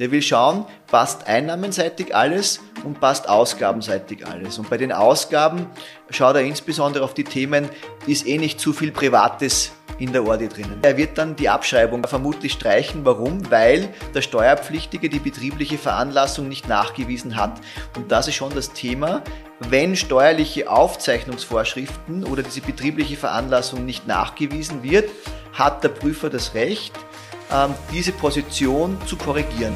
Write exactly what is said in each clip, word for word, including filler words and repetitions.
Der will schauen, passt einnahmenseitig alles und passt ausgabenseitig alles. Und bei den Ausgaben schaut er insbesondere auf die Themen, ist eh nicht zu viel Privates in der Ordi drinnen. Er wird dann die Abschreibung vermutlich streichen. Warum? Weil der Steuerpflichtige die betriebliche Veranlassung nicht nachgewiesen hat. Und das ist schon das Thema. Wenn steuerliche Aufzeichnungsvorschriften oder diese betriebliche Veranlassung nicht nachgewiesen wird, hat der Prüfer das Recht, diese Position zu korrigieren.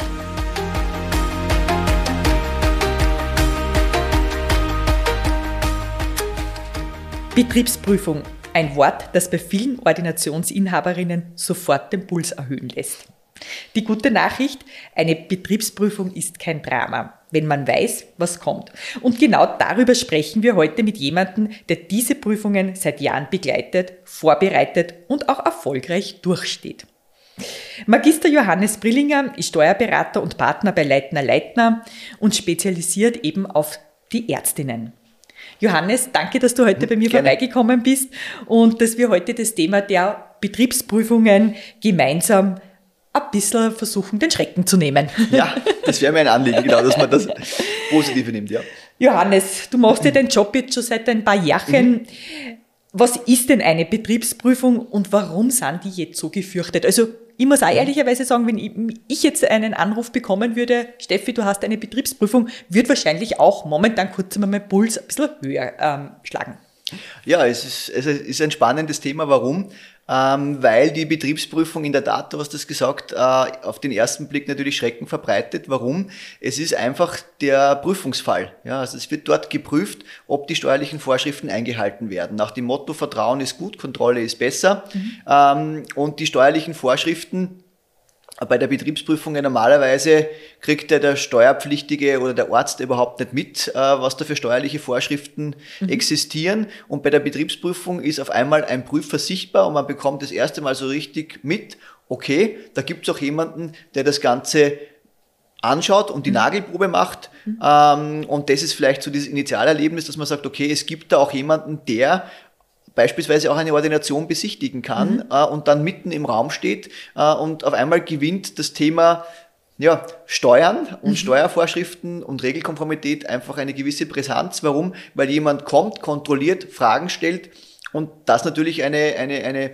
Betriebsprüfung. Ein Wort, das bei vielen Ordinationsinhaberinnen sofort den Puls erhöhen lässt. Die gute Nachricht, eine Betriebsprüfung ist kein Drama, wenn man weiß, was kommt. Und genau darüber sprechen wir heute mit jemandem, der diese Prüfungen seit Jahren begleitet, vorbereitet und auch erfolgreich durchsteht. Magister Johannes Brillinger ist Steuerberater und Partner bei Leitner Leitner und spezialisiert eben auf die Ärztinnen. Johannes, danke, dass du heute bei mir Gerne. vorbeigekommen bist und dass wir heute das Thema der Betriebsprüfungen gemeinsam ein bisschen versuchen, den Schrecken zu nehmen. Ja, das wäre mir ein Anliegen, genau, dass man das Positive nimmt, ja. Johannes, du machst ja deinen Job jetzt schon seit ein paar Jahren. Mhm. Was ist denn eine Betriebsprüfung und warum sind die jetzt so gefürchtet? Also ich muss auch ehrlicherweise sagen, wenn ich jetzt einen Anruf bekommen würde, Steffi, du hast eine Betriebsprüfung, wird wahrscheinlich auch momentan kurz mal mein Puls ein bisschen höher ähm, schlagen. Ja, es ist, es ist ein spannendes Thema. Warum? Ähm, weil die Betriebsprüfung in der Tat, du hast das gesagt, äh, auf den ersten Blick natürlich Schrecken verbreitet. Warum? Es ist einfach der Prüfungsfall. Ja, also es wird dort geprüft, ob die steuerlichen Vorschriften eingehalten werden. Nach dem Motto, Vertrauen ist gut, Kontrolle ist besser. Mhm. Ähm, und die steuerlichen Vorschriften bei der Betriebsprüfung normalerweise kriegt ja der Steuerpflichtige oder der Arzt überhaupt nicht mit, was da für steuerliche Vorschriften mhm. existieren. Und bei der Betriebsprüfung ist auf einmal ein Prüfer sichtbar und man bekommt das erste Mal so richtig mit, okay, da gibt es auch jemanden, der das Ganze anschaut und die mhm. Nagelprobe macht. Mhm. Ähm, und das ist vielleicht so dieses Initialerlebnis, dass man sagt, okay, es gibt da auch jemanden, der beispielsweise auch eine Ordination besichtigen kann mhm. äh, und dann mitten im Raum steht äh, und auf einmal gewinnt das Thema ja, Steuern und mhm. Steuervorschriften und Regelkonformität einfach eine gewisse Brisanz. Warum? Weil jemand kommt, kontrolliert, Fragen stellt und das natürlich eine, eine, eine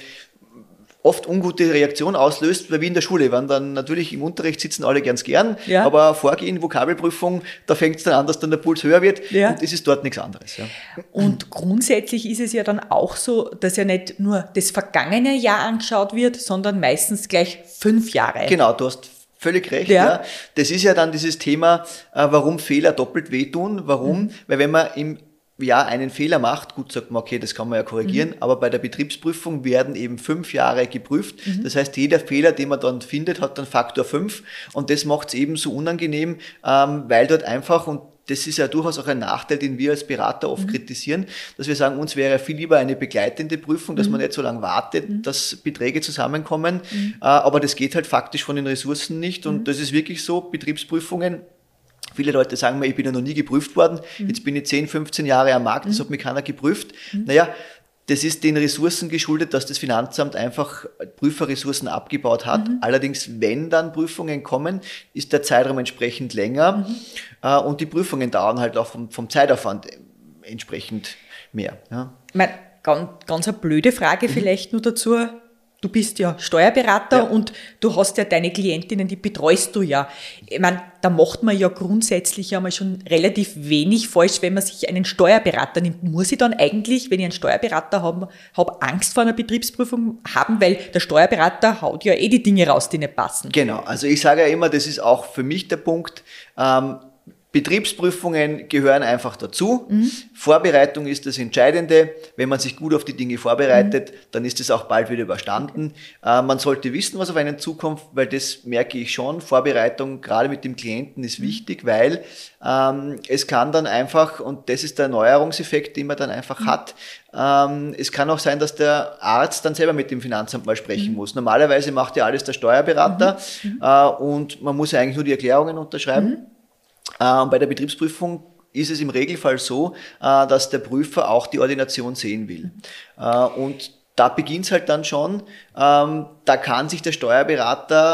oft ungute Reaktion auslöst, weil wie in der Schule, wenn dann natürlich im Unterricht sitzen alle ganz gern, ja. aber Vorgehen, Vokabelprüfung, da fängt es dann an, dass dann der Puls höher wird ja. und es ist dort nichts anderes. Ja. Und grundsätzlich ist es ja dann auch so, dass ja nicht nur das vergangene Jahr angeschaut wird, sondern meistens gleich fünf Jahre. Genau, du hast völlig recht. Ja. Ja. Das ist ja dann dieses Thema, warum Fehler doppelt wehtun. Warum? Mhm. Weil wenn man im Jahr einen Fehler macht, gut, sagt man, okay, das kann man ja korrigieren, mhm. aber bei der Betriebsprüfung werden eben fünf Jahre geprüft. Mhm. Das heißt, jeder Fehler, den man dann findet, hat dann Faktor fünf und das macht es eben so unangenehm, ähm, weil dort einfach, und das ist ja durchaus auch ein Nachteil, den wir als Berater oft mhm. kritisieren, dass wir sagen, uns wäre viel lieber eine begleitende Prüfung, dass mhm. man nicht so lange wartet, mhm. dass Beträge zusammenkommen, mhm. äh, aber das geht halt faktisch von den Ressourcen nicht und mhm. das ist wirklich so, Betriebsprüfungen. Viele Leute sagen mir, ich bin ja noch nie geprüft worden, mhm. jetzt bin ich zehn, fünfzehn Jahre am Markt, das mhm. hat mich keiner geprüft. Mhm. Naja, das ist den Ressourcen geschuldet, dass das Finanzamt einfach Prüferressourcen abgebaut hat. Mhm. Allerdings, wenn dann Prüfungen kommen, ist der Zeitraum entsprechend länger mhm. äh, und die Prüfungen dauern halt auch vom, vom Zeitaufwand entsprechend mehr. Ja. Ich meine, ganz, ganz eine blöde Frage mhm. vielleicht nur dazu. Du bist ja Steuerberater ja. und du hast ja deine Klientinnen, die betreust du ja. Ich meine, da macht man ja grundsätzlich ja mal schon relativ wenig falsch, wenn man sich einen Steuerberater nimmt. Muss ich dann eigentlich, wenn ich einen Steuerberater habe, habe Angst vor einer Betriebsprüfung haben, weil der Steuerberater haut ja eh die Dinge raus, die nicht passen. Genau, also ich sage ja immer, das ist auch für mich der Punkt, ähm, Betriebsprüfungen gehören einfach dazu. Mhm. Vorbereitung ist das Entscheidende. Wenn man sich gut auf die Dinge vorbereitet, mhm. dann ist es auch bald wieder überstanden. Okay. Äh, man sollte wissen, was auf einen zukommt, weil das merke ich schon. Vorbereitung, gerade mit dem Klienten, ist mhm. wichtig, weil ähm, es kann dann einfach, und das ist der Erneuerungseffekt, den man dann einfach mhm. hat, ähm, es kann auch sein, dass der Arzt dann selber mit dem Finanzamt mal sprechen mhm. muss. Normalerweise macht ja alles der Steuerberater mhm. äh, und man muss ja eigentlich nur die Erklärungen unterschreiben. Mhm. Äh, bei der Betriebsprüfung ist es im Regelfall so, äh, dass der Prüfer auch die Ordination sehen will. Äh, und da beginnt es halt dann schon, ähm, da kann sich der Steuerberater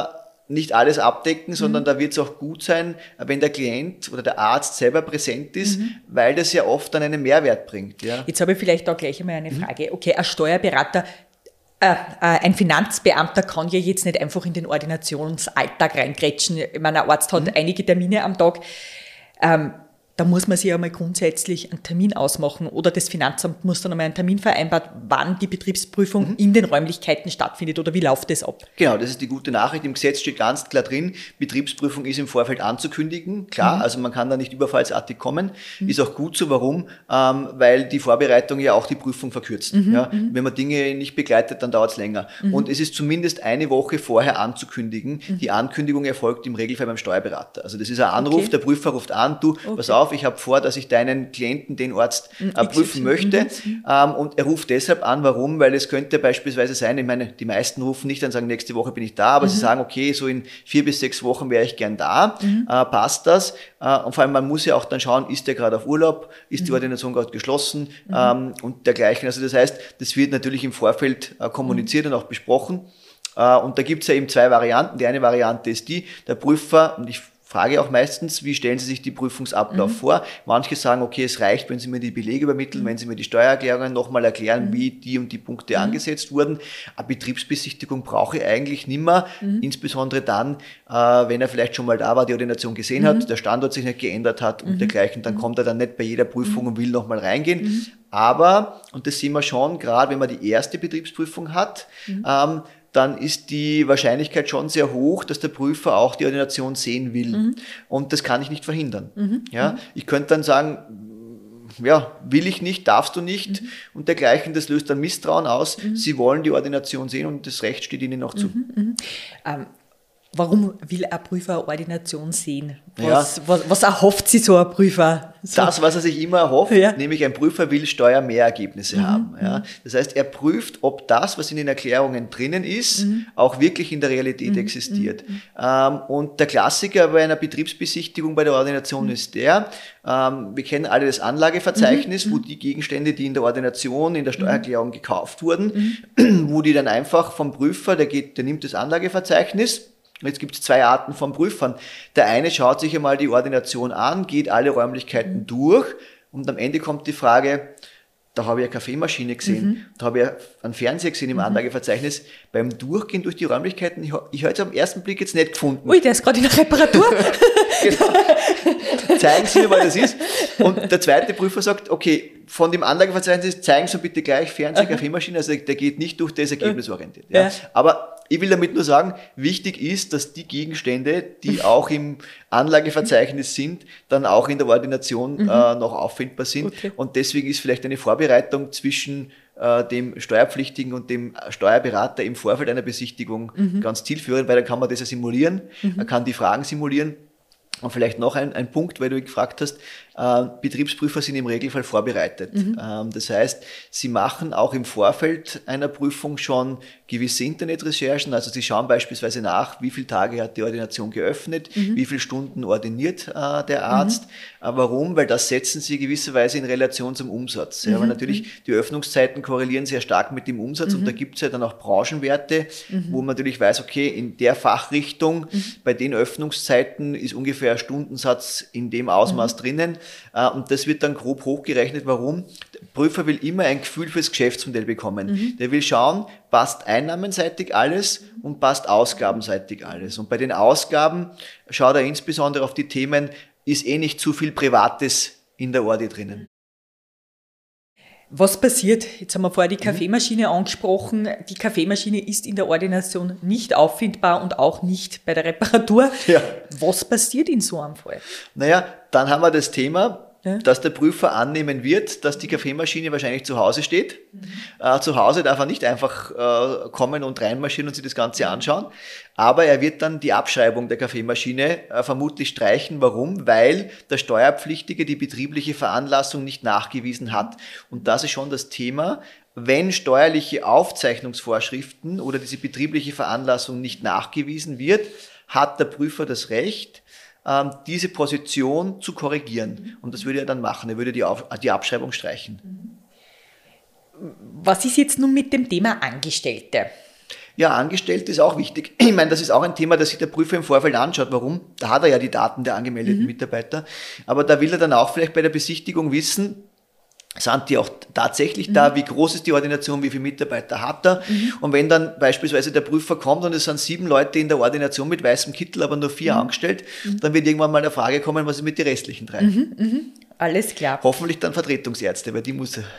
nicht alles abdecken, sondern mhm. da wird es auch gut sein, wenn der Klient oder der Arzt selber präsent ist, mhm. weil das ja oft dann einen Mehrwert bringt. Ja. Jetzt habe ich vielleicht auch gleich einmal eine Frage. Okay, ein Steuerberater, äh, äh, ein Finanzbeamter kann ja jetzt nicht einfach in den Ordinationsalltag reingrätschen. Ich meine, ein Arzt hat mhm. einige Termine am Tag. Ähm, Da muss man sich ja mal grundsätzlich einen Termin ausmachen oder das Finanzamt muss dann einmal einen Termin vereinbaren, wann die Betriebsprüfung mhm. in den Räumlichkeiten stattfindet oder wie läuft das ab? Genau, das ist die gute Nachricht. Im Gesetz steht ganz klar drin, Betriebsprüfung ist im Vorfeld anzukündigen. Klar, mhm. also man kann da nicht überfallsartig kommen. Mhm. Ist auch gut so. Warum? Ähm, weil die Vorbereitung ja auch die Prüfung verkürzt. Mhm. Ja, mhm. Wenn man Dinge nicht begleitet, dann dauert es länger. Mhm. Und es ist zumindest eine Woche vorher anzukündigen. Mhm. Die Ankündigung erfolgt im Regelfall beim Steuerberater. Also das ist ein Anruf, okay. der Prüfer ruft an, du, okay. pass auf, ich habe vor, dass ich deinen Klienten, den Arzt, äh, prüfen möchte. Ähm, und er ruft deshalb an, warum? Weil es könnte beispielsweise sein, ich meine, die meisten rufen nicht an, sagen, nächste Woche bin ich da, aber mhm. sie sagen, okay, so in vier bis sechs Wochen wäre ich gern da, mhm. äh, passt das? Äh, und vor allem, man muss ja auch dann schauen, ist der gerade auf Urlaub, ist mhm. die Ordination gerade geschlossen mhm. ähm, und dergleichen. Also das heißt, das wird natürlich im Vorfeld äh, kommuniziert mhm. und auch besprochen. Äh, und da gibt es ja eben zwei Varianten. Die eine Variante ist die, der Prüfer, und ich frage auch meistens, wie stellen Sie sich die Prüfungsablauf mhm. vor? Manche sagen, okay, es reicht, wenn Sie mir die Belege übermitteln, mhm. wenn Sie mir die Steuererklärungen nochmal erklären, mhm. wie die und die Punkte mhm. angesetzt wurden. Eine Betriebsbesichtigung brauche ich eigentlich nimmer, mhm. insbesondere dann, äh, wenn er vielleicht schon mal da war, die Ordination gesehen mhm. hat, der Standort sich nicht geändert hat und mhm. dergleichen, dann mhm. kommt er dann nicht bei jeder Prüfung mhm. und will nochmal reingehen. Mhm. Aber, und das sehen wir schon, gerade wenn man die erste Betriebsprüfung hat, mhm. ähm, dann ist die Wahrscheinlichkeit schon sehr hoch, dass der Prüfer auch die Ordination sehen will. Mhm. Und das kann ich nicht verhindern. Mhm. Ja, ich könnte dann sagen, ja, will ich nicht, darfst du nicht mhm. und dergleichen, das löst dann Misstrauen aus. Mhm. Sie wollen die Ordination sehen und das Recht steht ihnen auch zu. Mhm. Mhm. Ähm, warum will ein Prüfer eine Ordination sehen? Was, ja. was, was erhofft sich so ein Prüfer? So. Das, was er sich immer erhofft, ja. nämlich ein Prüfer will Steuermehrergebnisse mhm. haben. Ja. Das heißt, er prüft, ob das, was in den Erklärungen drinnen ist, mhm. auch wirklich in der Realität mhm. existiert. Mhm. Ähm, und der Klassiker bei einer Betriebsbesichtigung bei der Ordination mhm. ist der, ähm, wir kennen alle das Anlageverzeichnis, mhm. wo die Gegenstände, die in der Ordination, in der Steuererklärung gekauft wurden, mhm. wo die dann einfach vom Prüfer, der, geht, der nimmt das Anlageverzeichnis. Jetzt gibt es zwei Arten von Prüfern. Der eine schaut sich einmal die Ordination an, geht alle Räumlichkeiten mhm. durch und am Ende kommt die Frage, da habe ich eine Kaffeemaschine gesehen, mhm. da habe ich einen Fernseher gesehen im mhm. Anlageverzeichnis. Beim Durchgehen durch die Räumlichkeiten, ich, ich habe es am ersten Blick jetzt nicht gefunden. Ui, der ist gerade in der Reparatur. Genau. Zeigen Sie mir, was das ist. Und der zweite Prüfer sagt, okay, von dem Anlageverzeichnis zeigen Sie bitte gleich Fernseher, okay. Kaffeemaschine, also der geht nicht durch, der ist ergebnisorientiert. Ja. Ja. Aber ich will damit nur sagen, wichtig ist, dass die Gegenstände, die auch im Anlageverzeichnis sind, dann auch in der Ordination mhm. äh, noch auffindbar sind. Okay. Und deswegen ist vielleicht eine Vorbereitung zwischen äh, dem Steuerpflichtigen und dem Steuerberater im Vorfeld einer Besichtigung mhm. ganz zielführend, weil dann kann man das ja simulieren, mhm. man kann die Fragen simulieren. Und vielleicht noch ein, ein Punkt, weil du gefragt hast, äh, Betriebsprüfer sind im Regelfall vorbereitet. Mhm. Ähm, das heißt, sie machen auch im Vorfeld einer Prüfung schon gewisse Internetrecherchen. Also sie schauen beispielsweise nach, wie viele Tage hat die Ordination geöffnet, mhm. wie viele Stunden ordiniert äh, der Arzt. Mhm. Äh, warum? Weil das setzen sie gewisserweise in Relation zum Umsatz. Mhm. Ja, aber natürlich, die Öffnungszeiten korrelieren sehr stark mit dem Umsatz mhm. und da gibt es ja dann auch Branchenwerte, mhm. wo man natürlich weiß, okay, in der Fachrichtung, mhm. bei den Öffnungszeiten ist ungefähr ein Stundensatz in dem Ausmaß mhm. drinnen. Und das wird dann grob hochgerechnet. Warum? Der Prüfer will immer ein Gefühl fürs Geschäftsmodell bekommen. Mhm. Der will schauen, passt einnahmenseitig alles und passt ausgabenseitig alles. Und bei den Ausgaben schaut er insbesondere auf die Themen, ist eh nicht zu viel Privates in der Ordi drinnen. Was passiert? Jetzt haben wir vorher die Kaffeemaschine mhm. angesprochen. Die Kaffeemaschine ist in der Ordination nicht auffindbar und auch nicht bei der Reparatur. Ja. Was passiert in so einem Fall? Naja, dann haben wir das Thema, ja. dass der Prüfer annehmen wird, dass die Kaffeemaschine wahrscheinlich zu Hause steht. Mhm. Äh, zu Hause darf er nicht einfach äh, kommen und reinmarschieren und sich das Ganze anschauen. Aber er wird dann die Abschreibung der Kaffeemaschine äh, vermutlich streichen. Warum? Weil der Steuerpflichtige die betriebliche Veranlassung nicht nachgewiesen hat. Und das ist schon das Thema. Wenn steuerliche Aufzeichnungsvorschriften oder diese betriebliche Veranlassung nicht nachgewiesen wird, hat der Prüfer das Recht, ähm, diese Position zu korrigieren. Und das würde er dann machen. Er würde die, Auf- die Abschreibung streichen. Was ist jetzt nun mit dem Thema Angestellte? Ja, Angestellte ist auch wichtig. Ich meine, das ist auch ein Thema, das sich der Prüfer im Vorfeld anschaut. Warum? Da hat er ja die Daten der angemeldeten mhm. Mitarbeiter. Aber da will er dann auch vielleicht bei der Besichtigung wissen, sind die auch tatsächlich mhm. da, wie groß ist die Ordination, wie viele Mitarbeiter hat er. Mhm. Und wenn dann beispielsweise der Prüfer kommt und es sind sieben Leute in der Ordination mit weißem Kittel, aber nur vier mhm. angestellt, mhm. dann wird irgendwann mal eine Frage kommen, was ist mit den restlichen drei? Mhm. Mhm. Alles klar. Hoffentlich dann Vertretungsärzte, weil die muss er.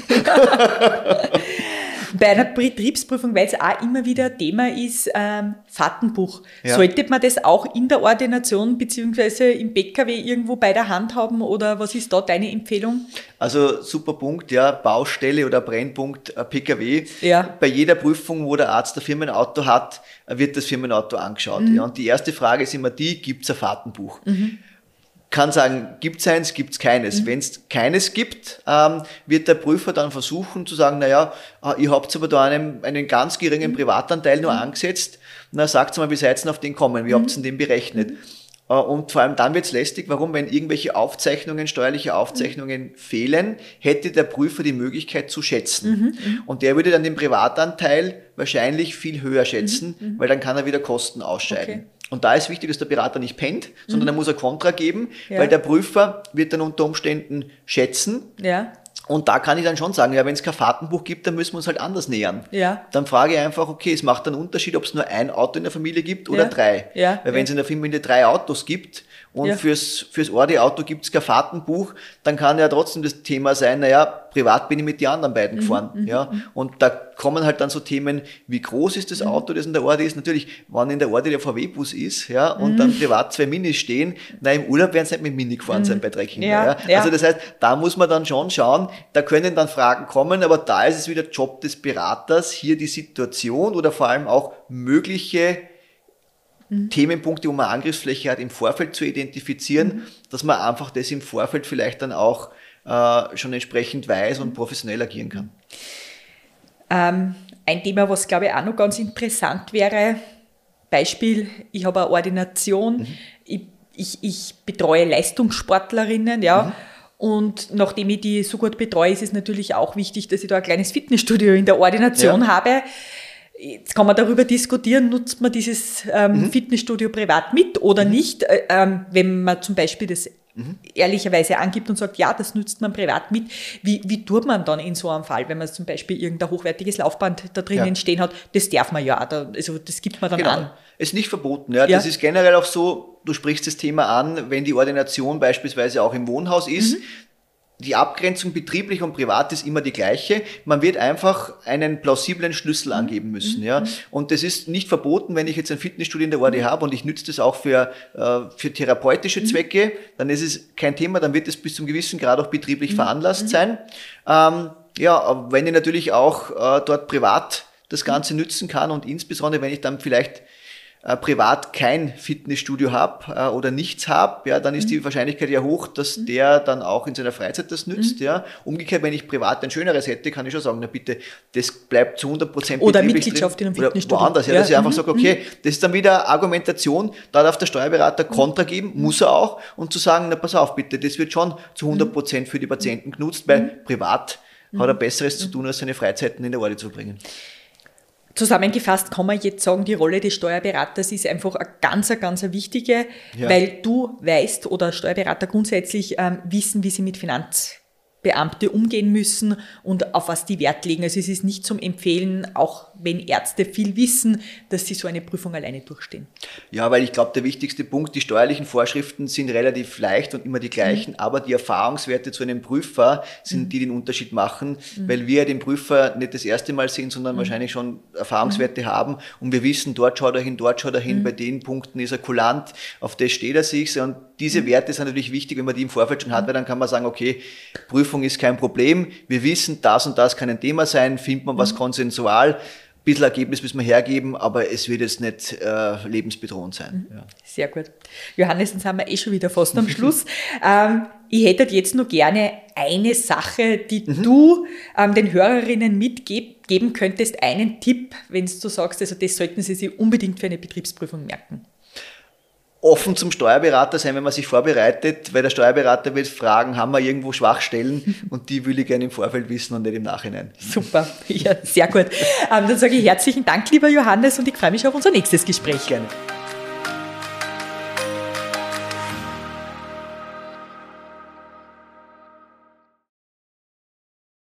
Bei einer Betriebsprüfung, weil es auch immer wieder Thema ist, ähm, Fahrtenbuch. Ja. Sollte man das auch in der Ordination beziehungsweise im P K W irgendwo bei der Hand haben oder was ist da deine Empfehlung? Also super Punkt, ja, Baustelle oder Brennpunkt äh, P K W. Ja. Bei jeder Prüfung, wo der Arzt ein Firmenauto hat, wird das Firmenauto angeschaut. Mhm. Ja. Und die erste Frage ist immer die, gibt es ein Fahrtenbuch? Mhm. Kann sagen, gibt es eins, gibt es keines. Mhm. Wenn es keines gibt, ähm, wird der Prüfer dann versuchen zu sagen, naja, äh, ihr habt aber da einen, einen ganz geringen Privatanteil nur mhm. angesetzt. Na, sagt mal, wie seid ihr auf den kommen? Wie mhm. habt ihr den berechnet? Mhm. Äh, und vor allem dann wird es lästig. Warum? Wenn irgendwelche Aufzeichnungen, steuerliche Aufzeichnungen mhm. fehlen, hätte der Prüfer die Möglichkeit zu schätzen. Mhm. Und der würde dann den Privatanteil wahrscheinlich viel höher schätzen, mhm. weil dann kann er wieder Kosten ausscheiden. Okay. Und da ist wichtig, dass der Berater nicht pennt, sondern mhm. er muss ein Kontra geben, ja. weil der Prüfer wird dann unter Umständen schätzen. Ja. Und da kann ich dann schon sagen, ja, wenn es kein Fahrtenbuch gibt, dann müssen wir uns halt anders nähern. Ja. Dann frage ich einfach, okay, es macht einen Unterschied, ob es nur ein Auto in der Familie gibt oder ja. drei. Ja. Weil wenn es in der Familie drei Autos gibt und ja. fürs, fürs Ordi-Auto gibt es kein Fahrtenbuch, dann kann ja trotzdem das Thema sein, naja, privat bin ich mit den anderen beiden mhm. gefahren. Mhm. Ja. Und da kommen halt dann so Themen, wie groß ist das Auto, das in der Ordi ist? Natürlich, wenn in der Ordi der V W-Bus ist, ja, und mhm. dann privat zwei Minis stehen, na, im Urlaub werden sie nicht mit Mini gefahren mhm. sein bei drei Kindern. Ja. Ja. Ja. Also das heißt, da muss man dann schon schauen, da können dann Fragen kommen, aber da ist es wieder Job des Beraters, hier die Situation oder vor allem auch mögliche mhm. Themenpunkte, wo man Angriffsfläche hat, im Vorfeld zu identifizieren, mhm. dass man einfach das im Vorfeld vielleicht dann auch äh, schon entsprechend weiß und professionell agieren kann. Ähm, ein Thema, was glaube ich auch noch ganz interessant wäre, Beispiel, ich habe eine Ordination, mhm. ich, ich, ich betreue Leistungssportlerinnen, ja, mhm. und nachdem ich die so gut betreue, ist es natürlich auch wichtig, dass ich da ein kleines Fitnessstudio in der Ordination ja. habe. Jetzt kann man darüber diskutieren, nutzt man dieses ähm, mhm. Fitnessstudio privat mit oder mhm. nicht, äh, ähm, wenn man zum Beispiel das mhm. ehrlicherweise angibt und sagt, ja, das nutzt man privat mit. Wie, wie tut man dann in so einem Fall, wenn man zum Beispiel irgendein hochwertiges Laufband da drinnen ja. stehen hat? Das darf man ja, da, also das gibt man dann genau. an. Ist nicht verboten. Ja. ja. Das ist generell auch so, du sprichst das Thema an, wenn die Ordination beispielsweise auch im Wohnhaus ist, mhm. die Abgrenzung betrieblich und privat ist immer die gleiche. Man wird einfach einen plausiblen Schlüssel mhm. angeben müssen. Ja. Und das ist nicht verboten, wenn ich jetzt ein Fitnessstudio in der Ordi mhm. habe und ich nütze das auch für, äh, für therapeutische mhm. Zwecke, dann ist es kein Thema, dann wird es bis zum gewissen Grad auch betrieblich mhm. veranlasst mhm. sein. Ähm, ja, aber wenn ich natürlich auch äh, dort privat das Ganze mhm. nützen kann und insbesondere, wenn ich dann vielleicht Äh, privat kein Fitnessstudio habe äh, oder nichts habe, ja, dann ist mhm. die Wahrscheinlichkeit ja hoch, dass mhm. der dann auch in seiner Freizeit das nützt. Mhm. Ja. Umgekehrt, wenn ich privat ein schöneres hätte, kann ich schon sagen, na bitte, das bleibt zu hundert Prozent oder Mitgliedschaft in einem Fitnessstudio. Oder woanders, ja, ja. dass ich einfach mhm. sage, okay, das ist dann wieder Argumentation, da darf der Steuerberater Kontra geben, mhm. muss er auch, und zu sagen, na pass auf bitte, das wird schon zu hundert Prozent für die Patienten genutzt, weil mhm. privat mhm. hat er Besseres mhm. zu tun, als seine Freizeiten in der Ordi zu bringen. Zusammengefasst kann man jetzt sagen, die Rolle des Steuerberaters ist einfach eine ganz, ganz wichtige, ja. weil du weißt oder Steuerberater grundsätzlich ähm, wissen, wie sie mit Finanzbeamten umgehen müssen und auf was die Wert legen. Also es ist nicht zum Empfehlen, auch wenn Ärzte viel wissen, dass sie so eine Prüfung alleine durchstehen. Ja, weil ich glaube, der wichtigste Punkt, die steuerlichen Vorschriften sind relativ leicht und immer die gleichen, mhm. aber die Erfahrungswerte zu einem Prüfer sind mhm. die, die den Unterschied machen, mhm. weil wir den Prüfer nicht das erste Mal sehen, sondern mhm. wahrscheinlich schon Erfahrungswerte mhm. haben und wir wissen, dort schaut er hin, dort schaut er hin, mhm. bei den Punkten ist er kulant, auf das steht er sich, und diese mhm. Werte sind natürlich wichtig, wenn man die im Vorfeld schon hat, weil dann kann man sagen, okay, Prüfung ist kein Problem, wir wissen, das und das kann ein Thema sein, findet man was mhm. konsensual, ein bisschen Ergebnis müssen wir hergeben, aber es wird jetzt nicht äh, lebensbedrohend sein. Mhm. Ja. Sehr gut. Johannes, dann sind wir eh schon wieder fast am Schluss. ähm, ich hätte jetzt noch gerne eine Sache, die mhm. du ähm, den Hörerinnen mitgeben könntest, einen Tipp, wenn du sagst, also das sollten sie sich unbedingt für eine Betriebsprüfung merken. offen zum Steuerberater sein, wenn man sich vorbereitet, weil der Steuerberater wird fragen, haben wir irgendwo Schwachstellen, und die will ich gerne im Vorfeld wissen und nicht im Nachhinein. Super, ja, sehr gut. Ähm, dann sage ich herzlichen Dank, lieber Johannes, und ich freue mich auf unser nächstes Gespräch. Gerne.